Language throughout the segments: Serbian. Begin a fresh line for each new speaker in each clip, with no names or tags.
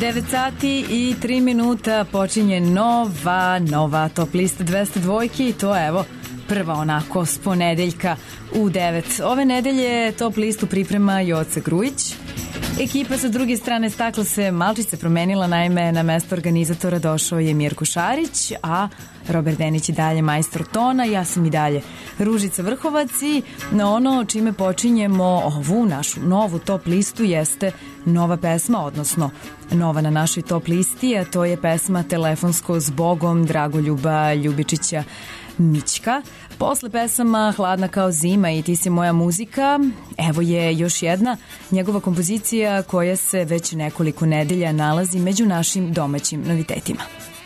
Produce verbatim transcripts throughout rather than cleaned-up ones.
devet sati i tri minuta počinje nova, nova top lista dvesta dvojke i to evo prva onako s ponedeljka u devet. Ove nedelje top listu priprema Joca Grujić. Ekipa sa druge strane stakla se malčice promenila, naime na mesto organizatora došao je Mirko Šarić, a Robert Denić i dalje majstor tona, ja sam i dalje Ružica Vrhovac i na ono čime počinjemo ovu našu novu top listu jeste nova pesma, odnosno nova na našoj top listi, a to je pesma Telefonsko s Bogom Dragoljuba Ljubičića Mićka. Posle pesama Hladna kao zima i Ti si moja muzika, evo je još jedna njegova kompozicija koja se već nekoliko nedelja nalazi među našim domaćim novitetima.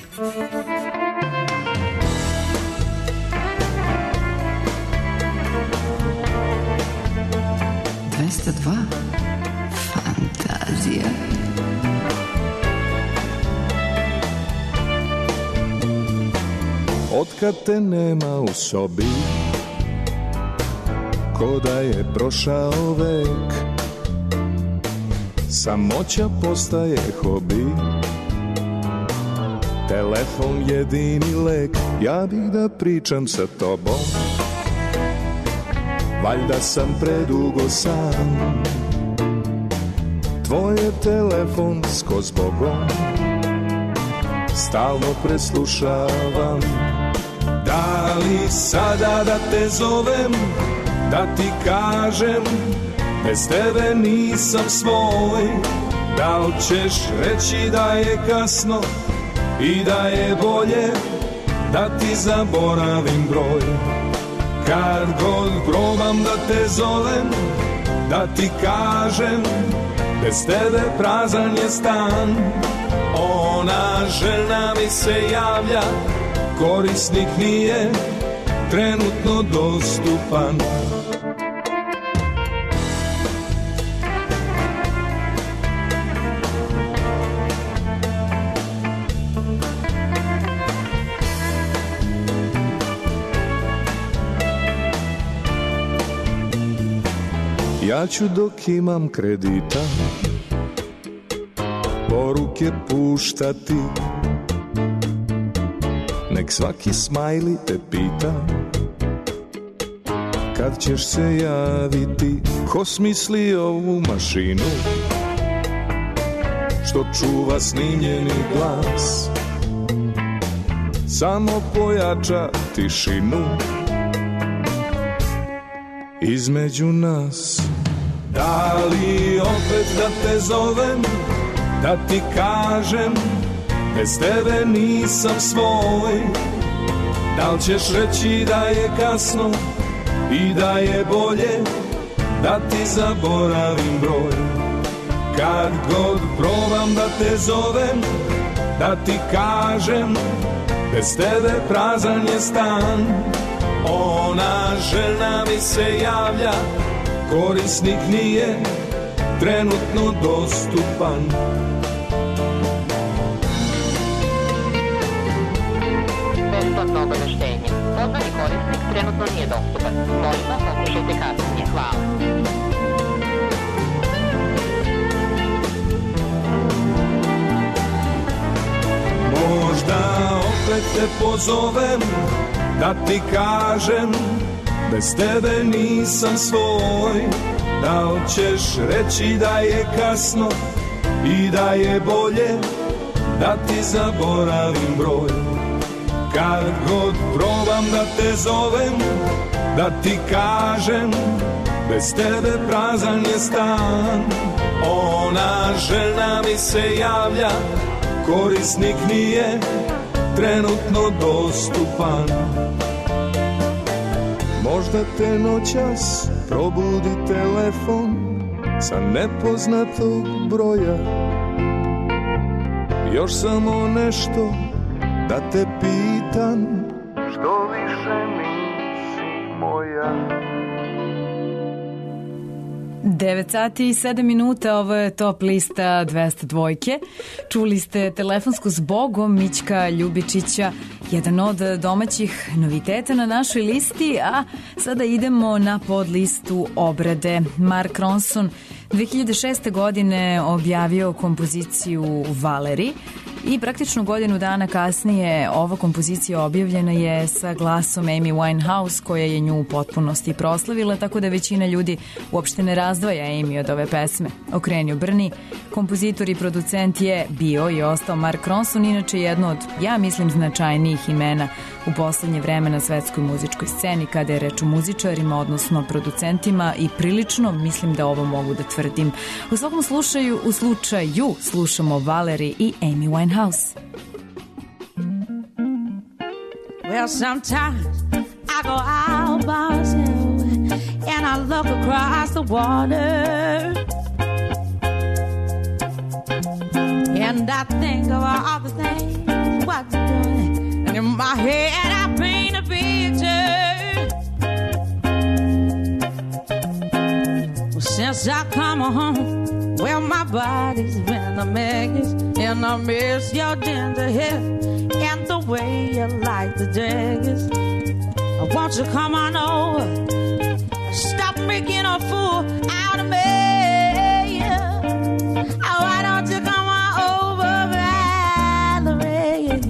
dvesta dva Fantazija.
Otkad te nema u sobi, ko da je prošao vek, samoća postaje hobi, telefon jedini lek. Ja bih da pričam sa tobom, valjda sam predugo sam, tvoje telefonsko s Bogom stalno preslušavam. Da li sada da te zovem, da ti kažem, bez tebe nisam svoj? Da li ćeš reći da je kasno i da je bolje da ti zaboravim broj? Kad god probam da te zovem, da ti kažem, bez tebe prazan je stan. Ona žena mi se javlja, korisnik nije trenutno dostupan. Ja ću dok imam kredita poruke puštati, nek svaki smajli te pita kad ćeš se javiti. Ko smisli ovu mašinu što čuva snimljeni glas, samo pojača tišinu između nas. Da li opet da te zovem, da ti kažem, bez tebe nisam svoj? Da li ćeš reći da je kasno i da je bolje da ti zaboravim broj? Kad god probam da te zovem, da ti kažem, bez tebe prazan je stan. Ona žena mi se javlja, korisnik nije trenutno dostupan.
Besplatno obaveštenje. Pozvani korisnik trenutno nije dostupan. Možda pokušajte kasnije. Hvala.
Možda opet te pozovem, da ti kažem, bez tebe nisam svoj. Da li ćeš reći da je kasno i da je bolje da ti zaboravim broj? Kad god probam da te zovem, da ti kažem, bez tebe prazan je stan. Ona žena mi se javlja, korisnik nije trenutno dostupan. Možda te noćas probudi telefon sa nepoznatog broja. Još samo nešto da te pitam, što više nisi moja.
devet sati i sedam minuta, ovo je top lista dvesta dvojke. Čuli ste Telefonsku s Bogom Mićka Ljubičića, jedan od domaćih noviteta na našoj listi, a sada idemo na podlistu obrade. Mark Ronson dve hiljade šeste. godine objavio kompoziciju Valeri i praktično godinu dana kasnije ova kompozicija objavljena je sa glasom Amy Winehouse, koja je nju u potpunosti proslavila, tako da većina ljudi uopšte ne razdvaja Amy od ove pesme. Okreni obrni, kompozitor i producent je bio i ostao Mark Ronson, inače jedno od, ja mislim, značajnijih imena u poslednje vreme na svetskoj muzičkoj sceni kada je reč o muzičarima, odnosno producentima, i prilično mislim da ovo mogu da tvrdim. U svakom slučaju, u slučaju slušamo Valeri i Amy Winehouse.
Well, sometimes I go out by myself and I look across the water and I think of all the things what you're doing, and in my head I paint a picture. Well, since I come home, well, my body's been a mess, and I miss your ginger hair and the way you like the daggers. Won't you come on over? Stop making a fool out of me. Oh, why don't you come on over, Valerie?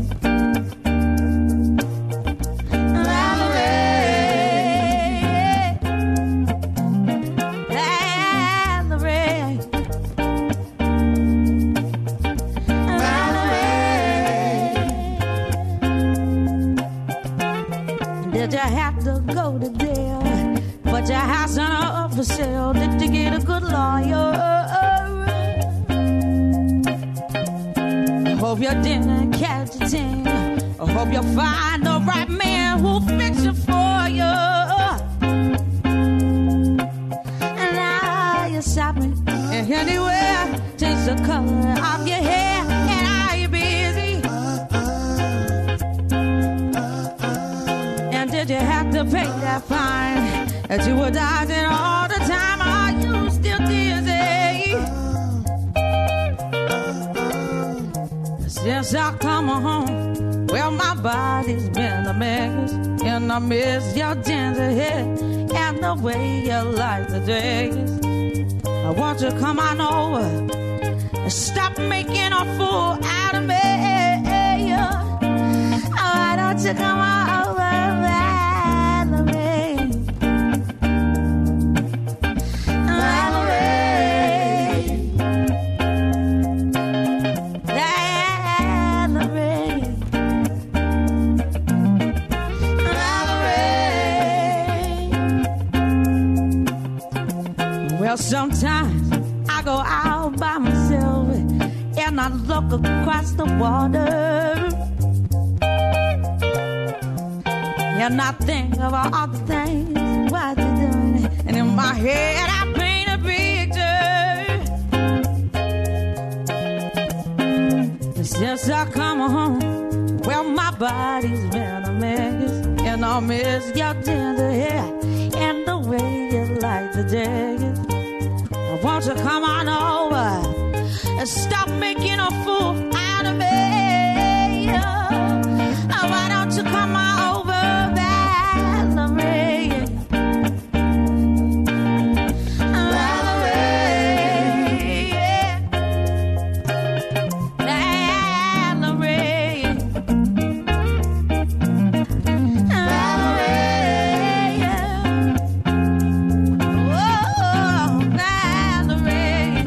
Valerie, Valerie, Valerie. Did you have to go to jail? But your house on up for sale. Did you get a good lawyer? I hope you didn't catch a thing. I hope you find the right man who'll fix it for you. And now you're shopping and anywhere, change the color of your hair. And are you busy? And did you have to pay that fine that you were dodging all the time? Are you still dizzy? Since I come home, well, my body's been a mess, and I miss your ginger hair and the way you like the dress. I want you to come on over and stop making a fool out of me. Oh, why don't you come on over, Valerie? Well, sometimes I go out by myself and I look across the water and I think of all the things what you're doing, and in my head I paint a picture. Since I come home, well, my body's been a mess, and I miss your ginger hair and the way you like the daggers. Won't you come on over and stop making a fool out of me? Oh, why don't you come on over, Valerie? Valerie, Valerie, Valerie, oh, Valerie.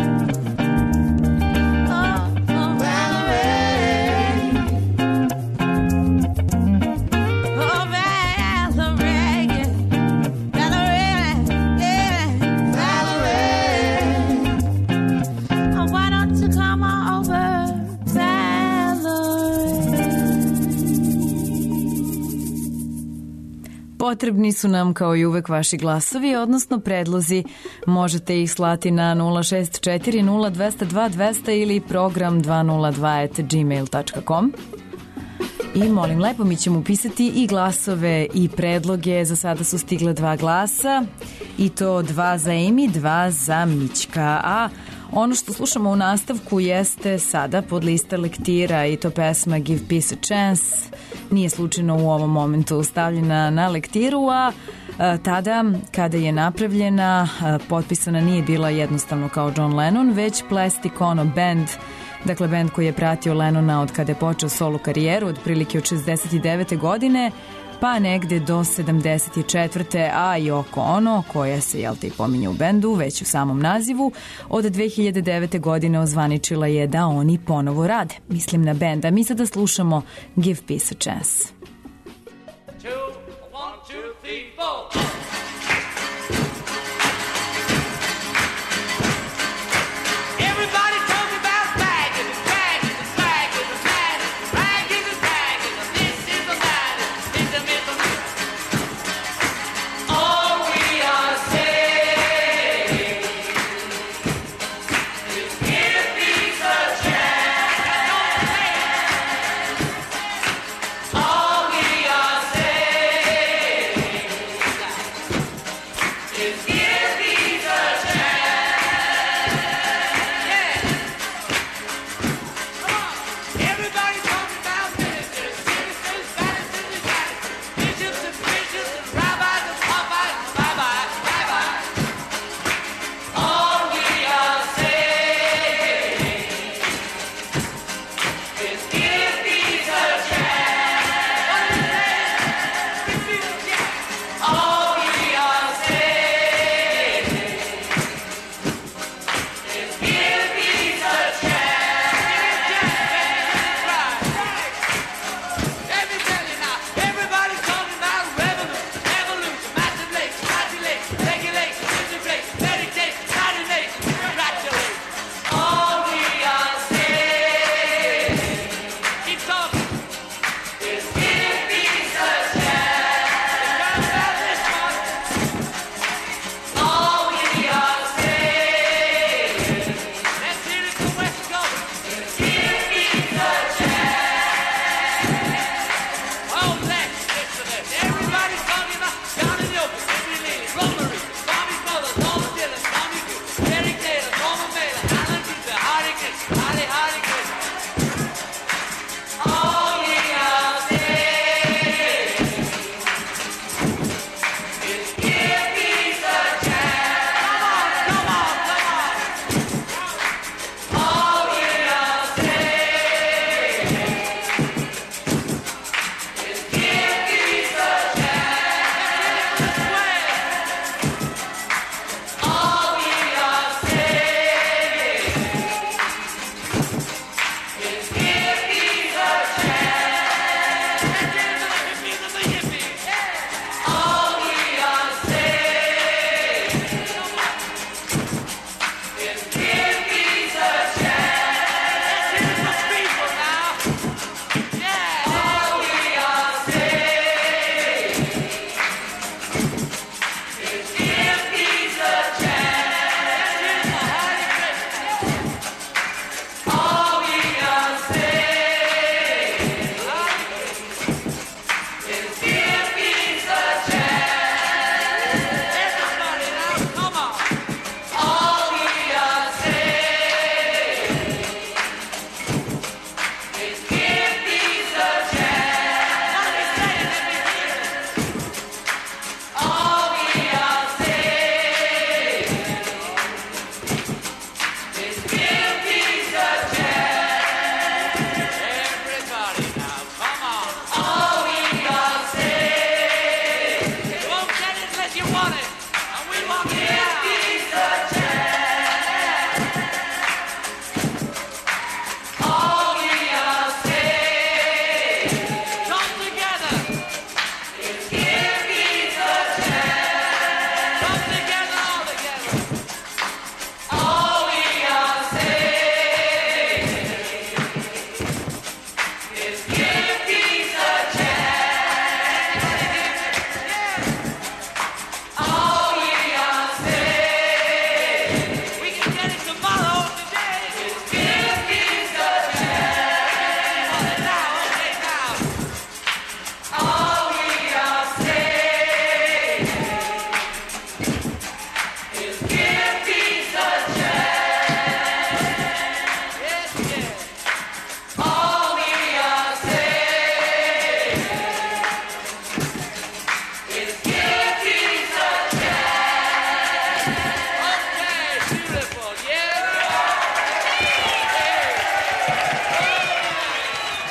Potrebni su nam kao i uvek vaši glasovi, odnosno predlozi. Možete ih slati na nula šest četiri nula dva zero dva dva zero zero ili program dva nula dva at gmail dot com. I molim lepo, mi ćemo upisati i glasove i predloge. Za sada su stigle dva glasa i to dva za Amy, dva za Mićka. A Ono što slušamo u nastavku jeste sada pod lista lektira i to pesma Give Peace a Chance. Nije slučajno u ovom momentu stavljena na lektiru, a tada kada je napravljena potpisana nije bila jednostavno kao John Lennon, već Plastic Ono Band, dakle band koji je pratio Lennona od kada je počeo solo karijeru, otprilike od šezdeset devete godine pa negde do sedamdeset četvrte a Yoko Ono, koja se, jel te, pominje u bendu, već u samom nazivu, od dve hiljade devete godine ozvaničila je da oni ponovo rade. Mislim na benda. Mi sada slušamo Give Peace a Chance.
Oh!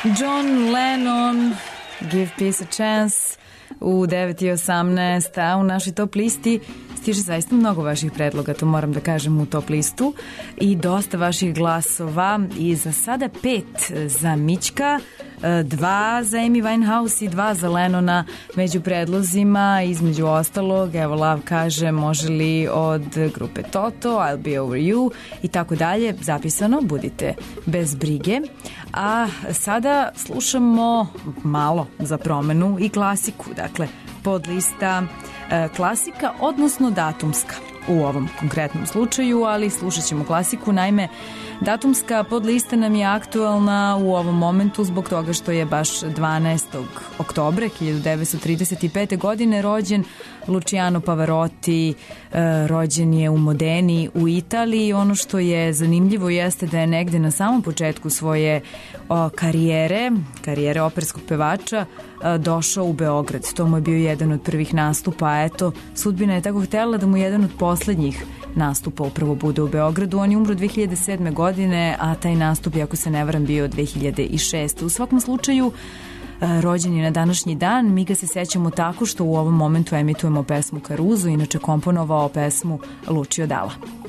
John Lennon, Give Peace a Chance u devet i osamnaest, a u našoj top listi stiže zaista mnogo vaših predloga, to moram da kažem, u top listu i dosta vaših glasova i za sada pet za Mićka, dva za Amy Winehouse i dva za Lennona među predlozima, između ostalog, evo Lav kaže može li od grupe Toto, I'll Be Over You i tako dalje, zapisano, budite bez brige. A sada slušamo malo za promenu i klasiku, dakle podlista e, klasika, odnosno datumska u ovom konkretnom slučaju, ali slušat ćemo klasiku, naime datumska podlista nam je aktualna u ovom momentu zbog toga što je baš dvanaestog oktobra hiljadu devetsto trideset pete. godine rođen Luciano Pavarotti, e, rođen je u Modeni u Italiji. Ono što je zanimljivo jeste da je negde na samom početku svoje o, karijere, karijere operskog pevača, e, došao u Beograd. To mu je bio jedan od prvih nastupa, a eto, sudbina je tako htjela da mu jedan od poslednjih nastupa upravo bude u Beogradu. On je umro dve hiljade sedme. godine, a taj nastup, ako se ne varam, bio dve hiljade šeste. U svakom slučaju, rođen je na današnji dan. Mi ga se sećamo tako što u ovom momentu emitujemo pesmu Caruso, inače komponovao pesmu Lucio Dalla.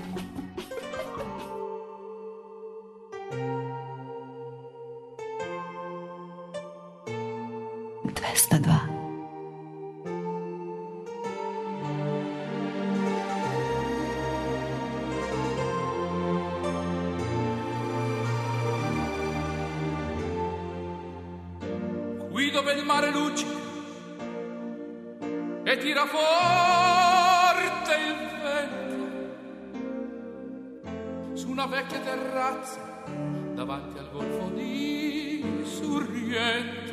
dvesta dva.
Qui dove il mare luccica e tira forte il vento, su una vecchia terrazza davanti al golfo di Sorrento,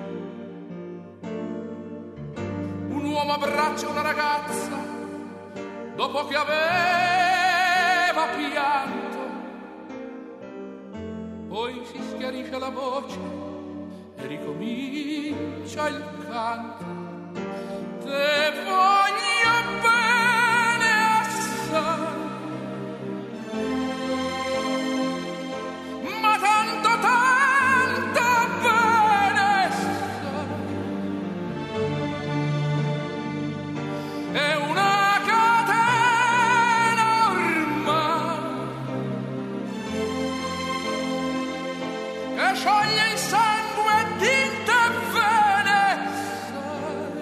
un uomo abbraccia una ragazza dopo che aveva pianto, poi si schiarisce la voce e ricomincia il canto. Te voglio bene assai, ma tanto tanto bene assai. È una catena ormai che scioglie il sangue tinta e vene sai.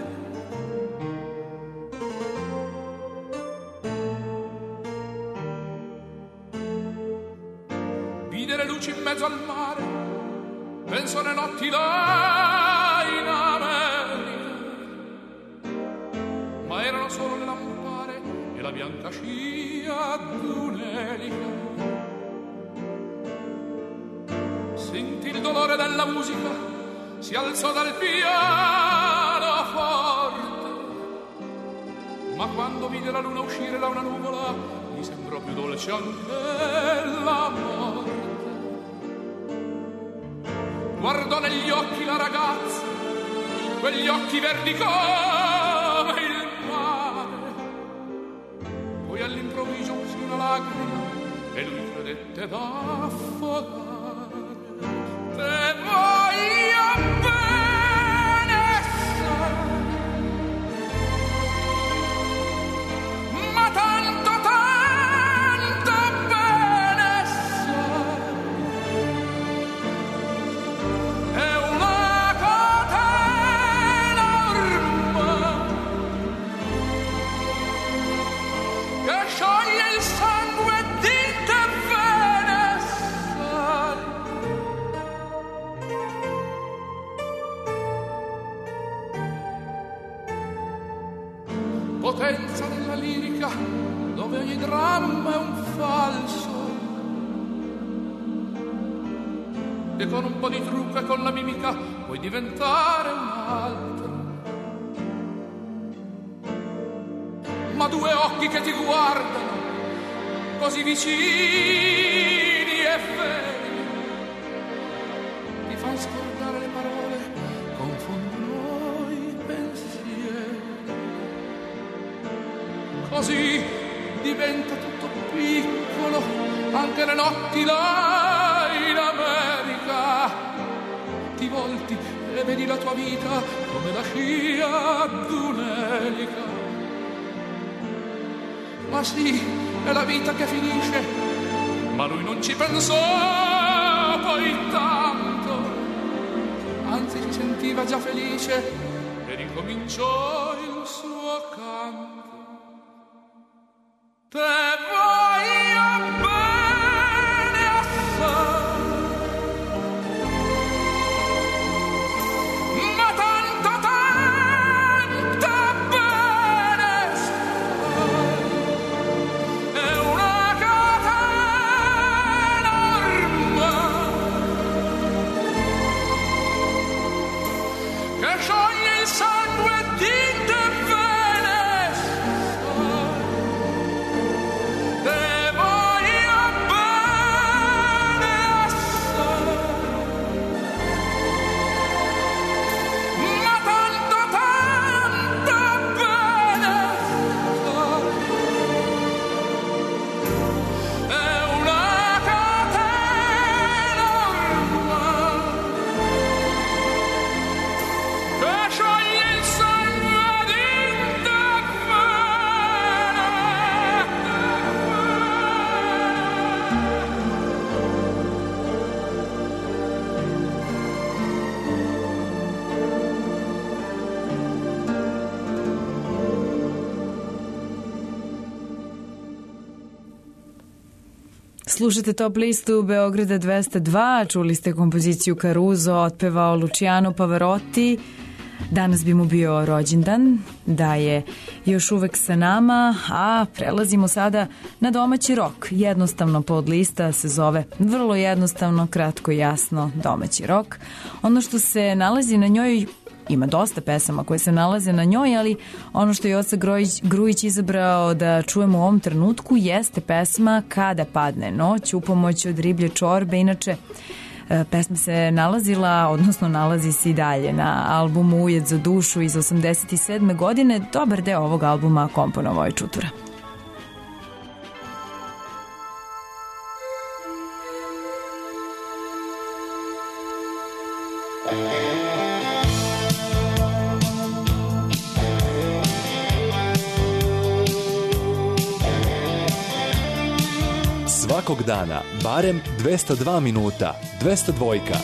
Vide le luci in mezzo al mare, penso alle notti là in America, ma erano solo le lampare e la bianca scia d'un'elica. Sentì il dolore della musica, si alzò dal pianoforte, ma quando vide la luna uscire da una nuvola gli sembrò più dolce anche la morte. Guardò negli occhi la ragazza, quegli occhi verdi come il mare, poi all'improvviso uscì una lacrima e lui credette d'affogare. Te voglio bene sai, ma tanto tanto bene sai. È una catena ormai che scioglie il sangue di te bene sai. Potenza della lirica, dove ogni dramma è un falso, e con un po' di trucco e con la mimica puoi diventare un altro. Ma due occhi che ti guardano così vicini e veri ti fanno scordare le parole, confondono i pensieri. Così diventa tutto piccolo, anche le notti là in America, tanti volti e vedi la tua vita come la scia d'un'elica. Ma sì, è la vita che finisce, ma lui non ci pensò poi tanto, anzi si sentiva già felice e ricominciò il suo canto. Te voglio bene assai, ma tanto, tanto bene stai. È una catena ormai che scioglie il sangue di te bene stai. Te voglio bene assai, ma tanto, tanto bene stai. È una catena ormai che scioglie il sangue di te
Slušate Top listu Beograda dvesta dva, čuli ste kompoziciju Caruso, otpevao Luciano Pavarotti. Danas bi mu bio rođendan, da je još uvek sa nama, a prelazimo sada na domaći rok. Jednostavno pod lista se zove vrlo jednostavno, kratko i jasno domaći rok. Ono što se nalazi na njoj, ima dosta pesama koje se nalaze na njoj, ali ono što je Oca Grujić, Grujić izabrao da čujemo u ovom trenutku jeste pesma Kada padne noć, u pomoć od Riblje čorbe. Inače, pesma se nalazila, odnosno nalazi se i dalje na albumu Ujed za dušu iz osamdeset sedme godine. Dobar deo ovog albuma komponovao je Čutura.
Svakog dana, barem dvesta dva minuta, dvesta dvojka.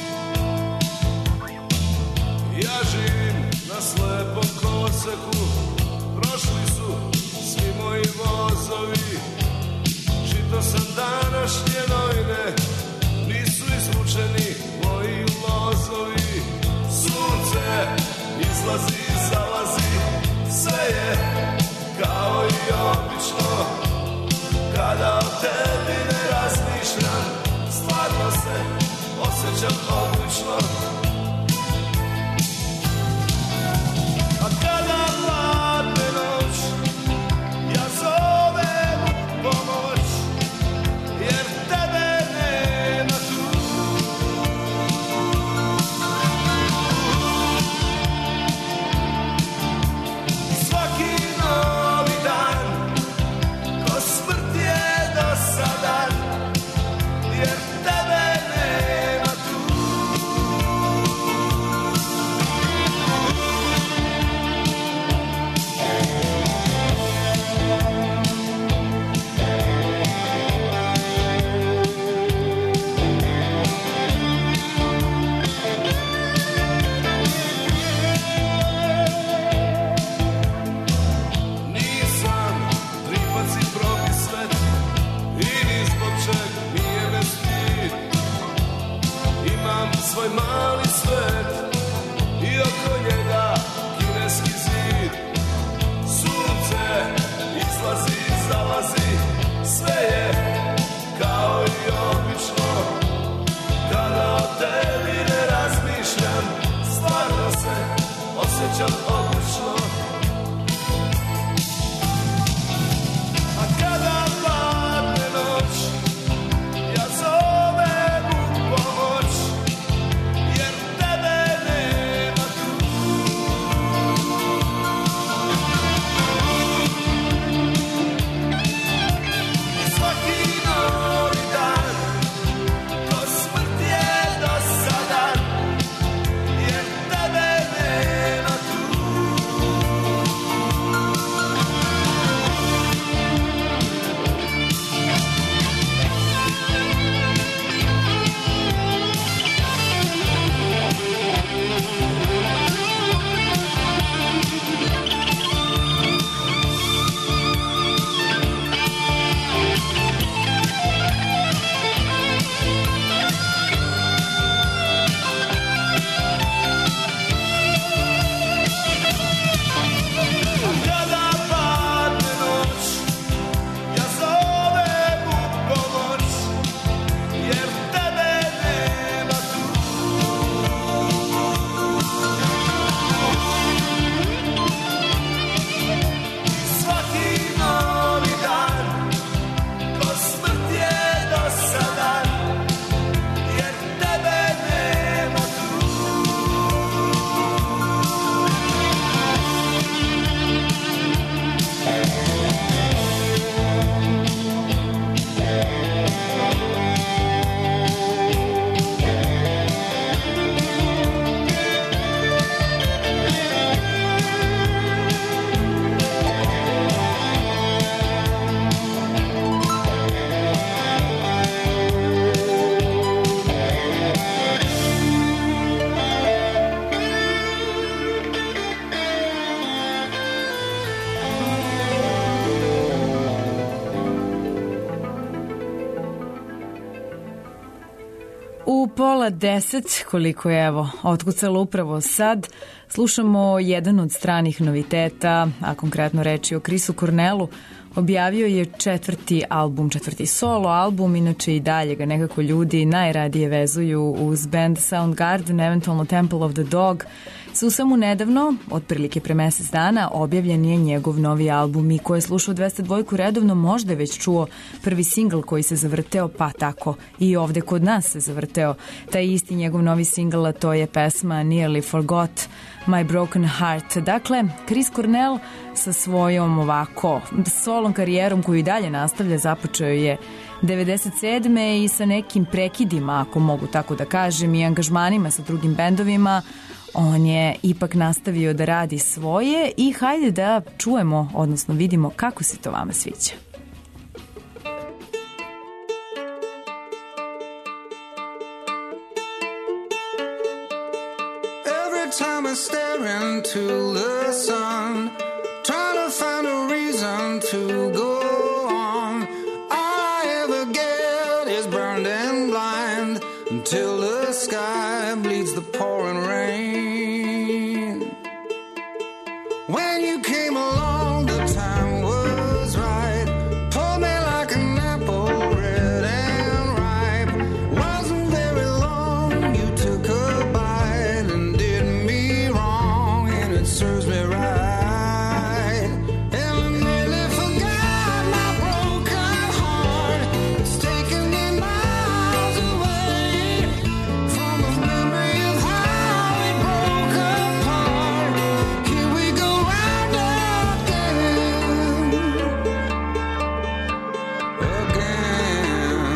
Ja živim na slepom koloseku, prošli su svi moji vozovi. Čitao sam današnje novine, nisu izvučeni moji lozovi. Sunce izlazi i zalazi, sve je kao i obično. Kada o tebi ne razmišljam, stvarno se osjećam odlično. A kada padne noć, ja zovem pomoć, jer tebe nema tu. Svaki novi dan, ko smrt je dosadan, jer tebe nema tu. Nisam tripac i promislet, i ni zbog čeg nije me stid. Imam svoj mali svet i oko njega kineski zid. Sunce izlazi i zalazi, sve je kao i obično. Kada o tebi ne razmišljam, stvarno se osjećam odlično. A kada padne noć, ja zovem u pomoć, jer tebe nema tu. Svaki novi dan, ko smrt je dosadan,
U pola deset, koliko je evo otkucalo upravo sad, slušamo jedan od stranih noviteta, a konkretno reči o Chrisu Cornellu. Objavio je četvrti album, četvrti solo album, inače i dalje ga nekako ljudi najradije vezuju uz band Soundgarden, eventualno Temple of the Dog. Susamo nedavno, otprilike pre mesec dana, objavljen je njegov novi album i ko je slušao dvesta dva redovno možda je već čuo prvi singl koji se zavrteo, pa tako i ovde kod nas se zavrteo. Taj isti njegov novi singl, a to je pesma Nearly Forgot My Broken Heart. Dakle, Chris Cornell sa svojom ovako solom karijerom koju i dalje nastavlja, započeo je devedeset sedme i sa nekim prekidima, ako mogu tako da kažem, i angažmanima sa drugim bendovima, on je ipak nastavio da radi svoje i hajde da čujemo, odnosno vidimo kako se to vama sviđa.
Every time I stare into the sun, trying to find a reason to go on, all I ever get is burned and blind until the sky bleeds the pouring rain. When you came along, the time was right. Pulled me like an apple, red and ripe. Wasn't very long, you took a bite and did me wrong, and it serves me right. And I nearly forgot my broken heart. It's taken me miles away from the memory of how it broke apart. Here we go round again, again.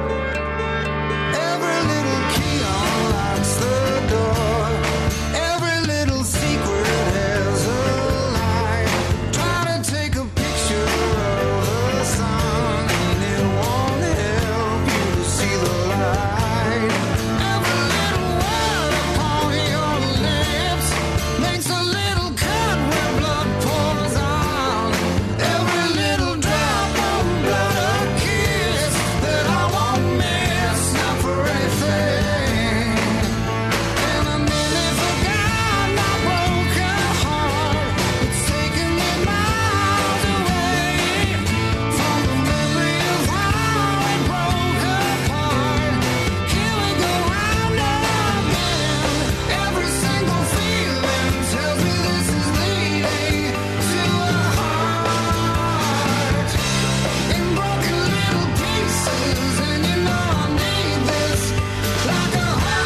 Every little key unlocks the door. Every little secret has a light. Try to take a picture of the sun, and it won't help you to see the light. Every little word upon your lips makes a little cut where blood pours out. Every little drop of blood, a kiss that I won't miss, not for anything. And I nearly forgot my broken heart. It's taken me miles away from the memory of how it broke apart. Here we go round again. Every single feeling tells me this is leading to a heart in broken little pieces, and you know I need this like a heart.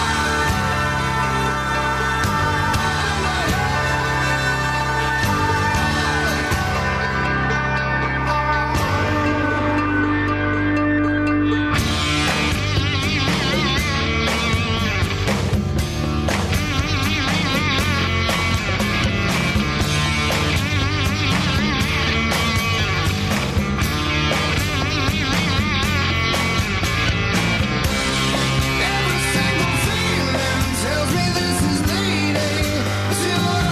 Every single feeling tells me this is leading to a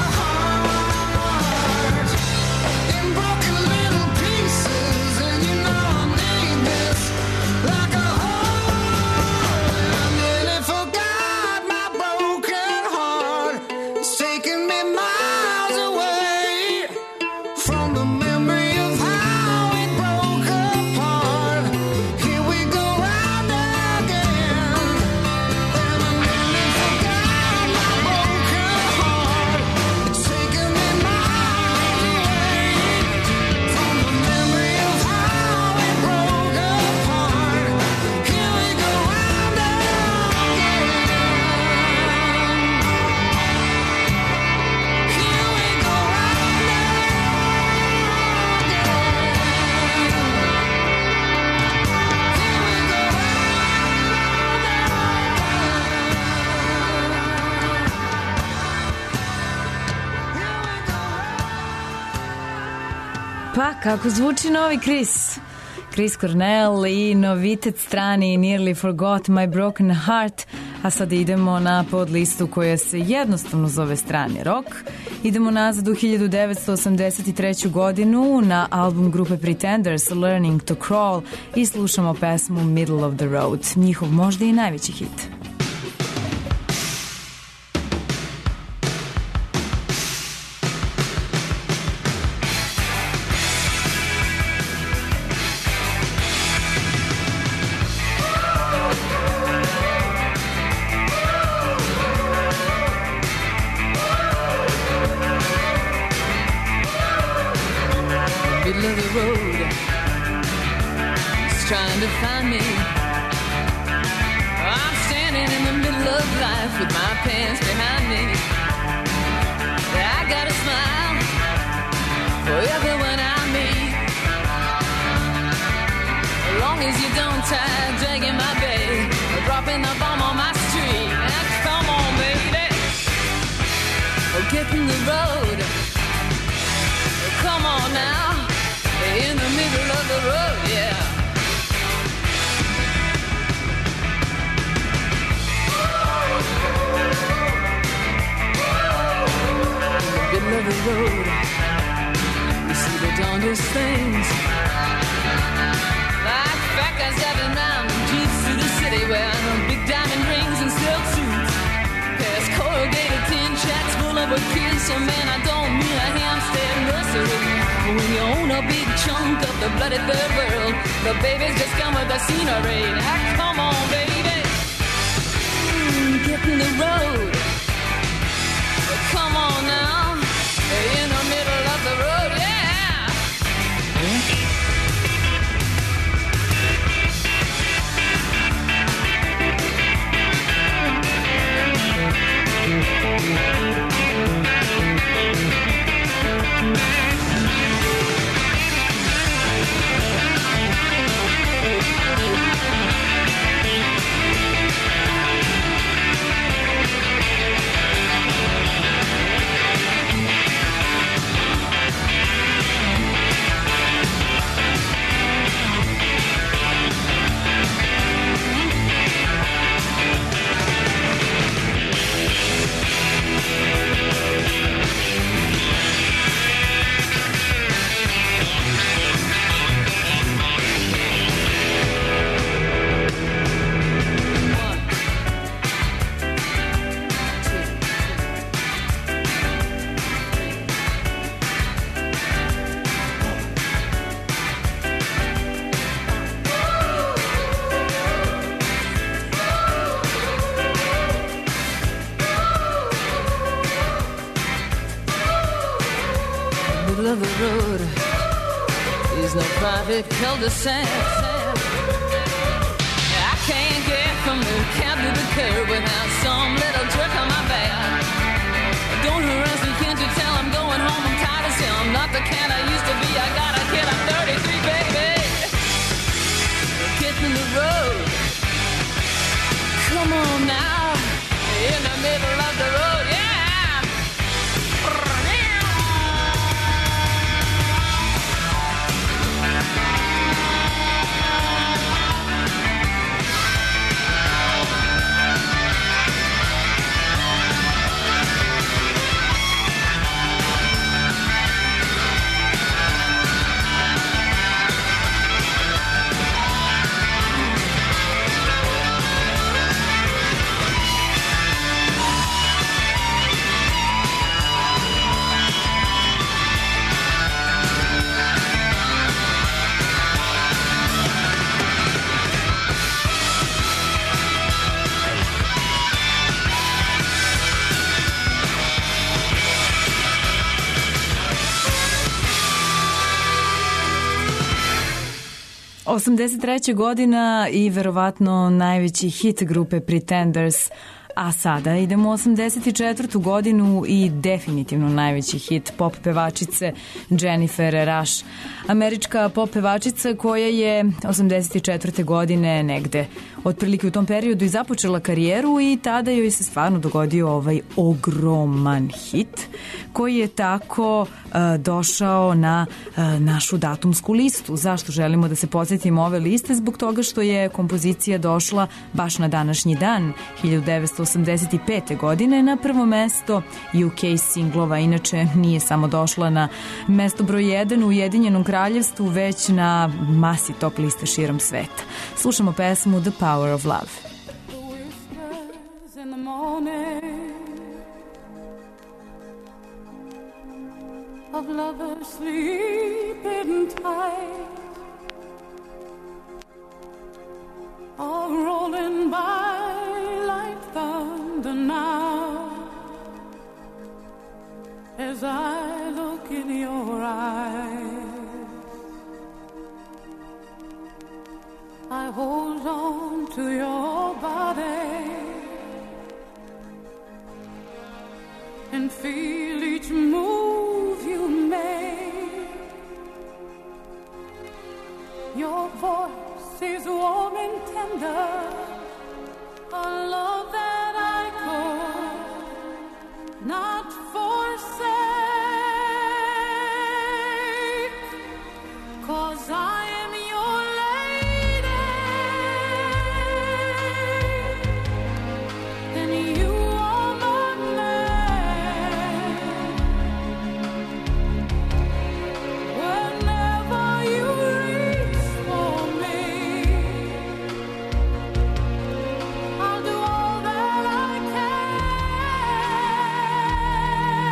heart in broken little pieces, and you know I need this like a heart. I nearly forgot my broken heart. It's taken me miles away from the memory of how it broke apart. Here we go round again, and I nearly forgot my broken heart. It's taken me miles away from the memory of how it broke apart. Here we go round again. Here we go round
Pa, kako zvuči novi Chris? Chris Cornell i novitet strani Nearly Forgot My Broken Heart, a sada idemo na pod listu koja se jednostavno zove strani rock. Idemo nazad u hiljadu devetsto osamdeset treću. godinu na album grupe Pretenders Learning to Crawl i slušamo pesmu Middle of the Road, njihov možda i najveći hit.
of the road. He's trying to find me. I'm standing in the middle of life with my pants behind me. I got a smile for everyone I meet. As long as you don't try dragging my babe or dropping the bomb on my street. Now come on, baby, oh, get in the road. Oh, come on now, in the middle of the road, yeah. Middle of the road, you see the darndest things. Like fat guys driving round in jeeps through the city, wearing big diamond rings and silk suits. Past corrugated tin shacks full of a kids. So man, I don't mean a Hampstead nursery. But when you own a big chunk of the bloody third world, the babies just come with the scenery. Now come on, baby, mm, get in the road. Come on now, in the middle of the road, yeah. Of the road is no private cul-de-sac. I can't get from the cab to the curb without some little jerk on my back. Don't harass me, can't you tell I'm going home? I'm tired of still. I'm not the cat I used to be. I got a kid, I'm thirty-three, baby. Get in the road. Come on now, in the middle of the road, yeah.
osamdeset treća godina i verovatno najveći hit grupe Pretenders, a sada idemo u osamdeset četvrtu godinu i definitivno najveći hit pop pevačice Jennifer Rush. Američka pop pevačica koja je osamdeset četvrte godine negde otprilike u tom periodu i započela karijeru i tada joj se stvarno dogodio ovaj ogroman hit koji je tako uh, došao na uh, našu datumsku listu. Zašto želimo da se podsjetimo ove liste? Zbog toga što je kompozicija došla baš na današnji dan hiljadu devetsto osamdeset pete. godine na prvo mesto U K singlova. Inače nije samo došla na mesto broj jedan u Ujedinjenom kraljevstvu, već na masi top liste širom sveta. Slušamo pesmu The Power of Love.
The whispers in the morning of lovers sleeping tight are rolling by like thunder now as I look in your eyes. hold on to your body and feel each move you make. Your voice is warm and tender, a love that I could not forsake, 'cause I am your lady and you are my man. Whenever you reach for me, I'll do all that I can.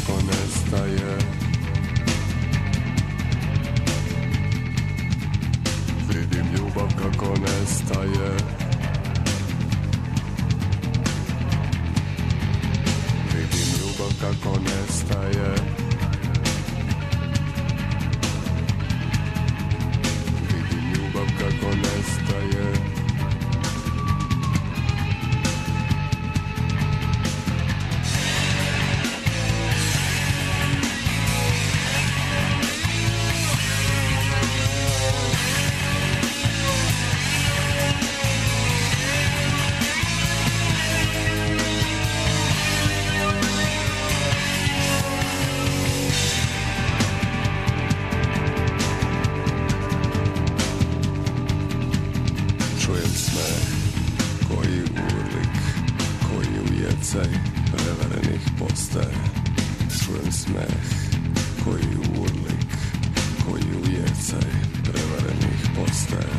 kako nestaje. Vidim ljubav kako nestaje. Vidim ljubav kako nestaje. Vidim ljubav kako nestaje. Prevarenih postaje. Čujem smeh koji urlik, koji ujecaj prevarenih postaje.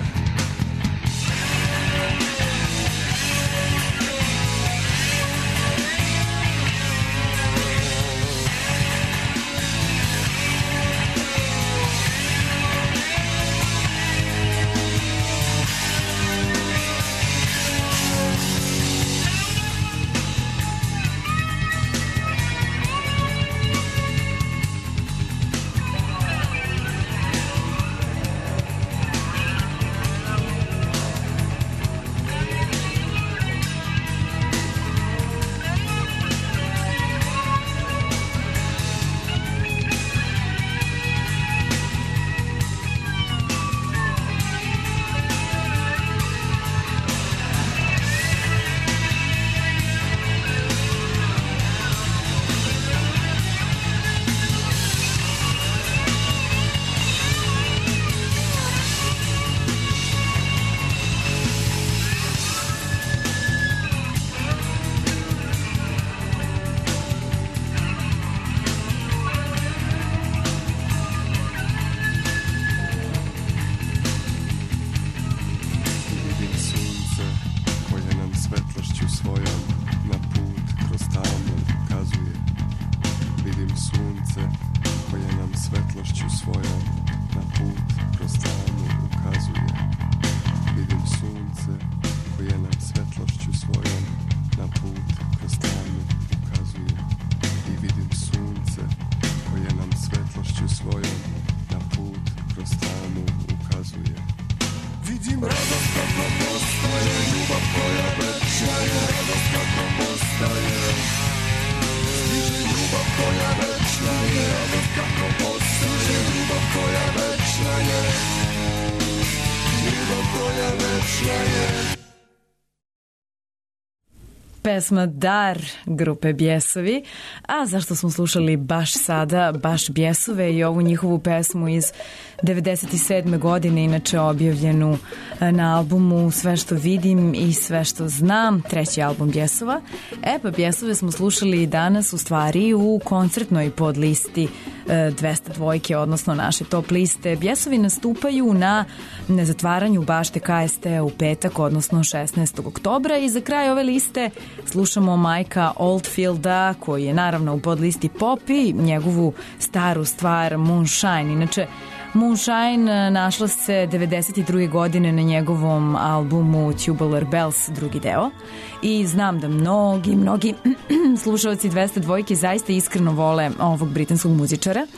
Pesma Dar grupe Bjesovi. A zašto smo slušali baš sada, baš Bjesove i ovu njihovu pesmu iz devedeset sedme godine, inače objavljenu na albumu Sve što vidim i sve što znam, treći album Bjesova. E pa Bjesove smo slušali danas u stvari u koncertnoj podlisti dvesta dvojke, odnosno naše top liste. Bjesovi nastupaju na zatvaranju bašte K S T u petak, odnosno šesnaestog oktobra, i za kraj ove liste slušamo Majka Oldfielda, koji je naravno u podlisti pop, i njegovu staru stvar Moonshine. Inače, Moonshine našla se devedeset druge godine na njegovom albumu Tubular Bells, drugi deo, i znam da mnogi, mnogi slušalci dvesta dvojke zaista iskreno vole ovog britanskog muzičara.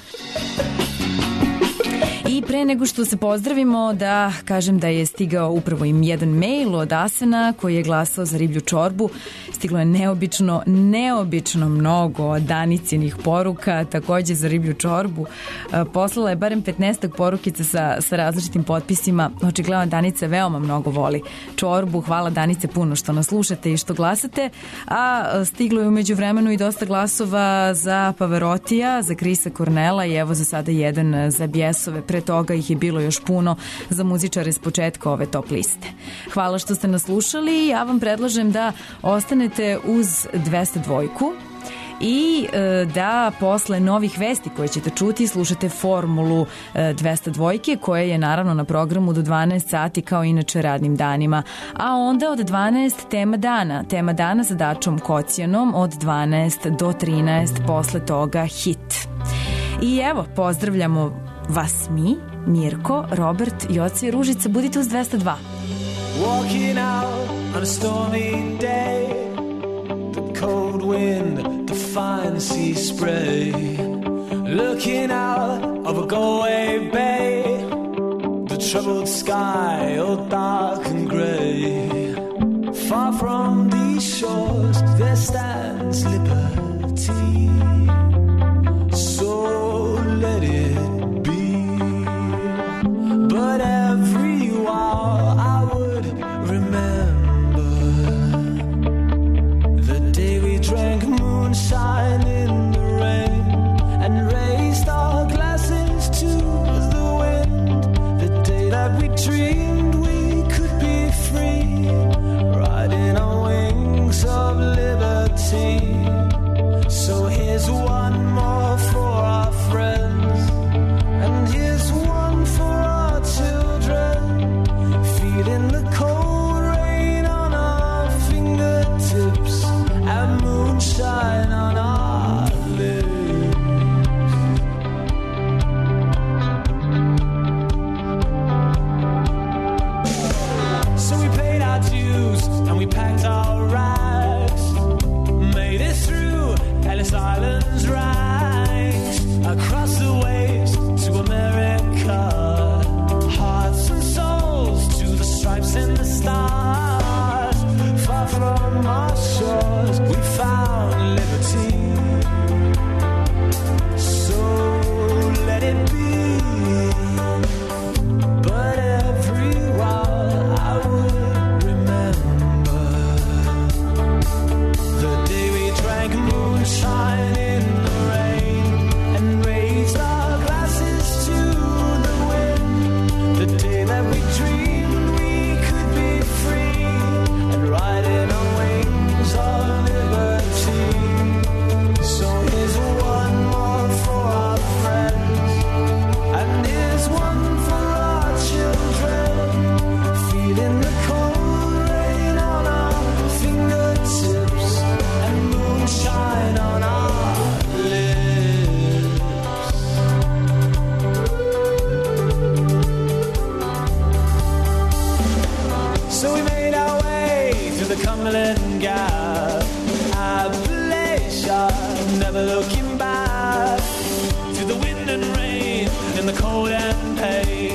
I pre nego što se pozdravimo, da kažem da je stigao upravo im jedan mail od Asena koji je glasao za riblju čorbu. Stiglo je neobično, neobično mnogo Danicinih poruka, takođe za riblju čorbu. Poslala je barem petnaestak porukica sa, sa različitim potpisima. Očigledno Danica veoma mnogo voli čorbu. Hvala Danice puno što nas slušate i što glasate. A stiglo je umeđu vremenu i dosta glasova za Pavarotija, za Krisa Cornela i evo za sada jedan za Bjesove. Pre toga ih je bilo još puno za muzičare s početka ove top liste. Hvala što ste nas slušali. Ja vam predlažem da ostanete uz dvesta dvojku i e, da posle novih vesti koje ćete čuti slušate Formulu e, dvesta dva koja je naravno na programu do dvanaest sati kao inače radnim danima. A onda od dvanaest tema dana. Tema dana sa Dačom Kocijanom od dvanaest do trinaest, posle toga hit. I evo, pozdravljamo vas mi, Mirko, Robert, Joca i Ružica. Budite uz dvesta dva.
Walking out on a stormy day, the cold wind, the fine sea spray, looking out of a Galway bay, the troubled sky all dark and grey. Far from these shores there stands liberty, so let it be. But every while I would remember the day we drank moonshine in the rain and raised our glasses to the wind. The day that we dreamed we could be free, riding on wings of liberty. So here's one more for our friends, and here's one for our children, feeling the cold rain on our fingertips and moonshine on our lips. So we paid our dues and we packed our rags, made it through Ellis Island's ranks, across the waves to America, hearts and souls to the stripes and the stars. Far from our shores we found liberty, so let it be. But every while I would remember the day we drank moonshine in the rain and raised our glasses to the wind. The day that we dreamed we could be free and riding on wings of liberty. So here's one more for our friends, and here's one for our children, feeling the cold rain on our fingertips and moonshine on our lips. So we made our way through the Cumberland Gap, Appalachia, never looking back, through the wind and rain and the cold and pain.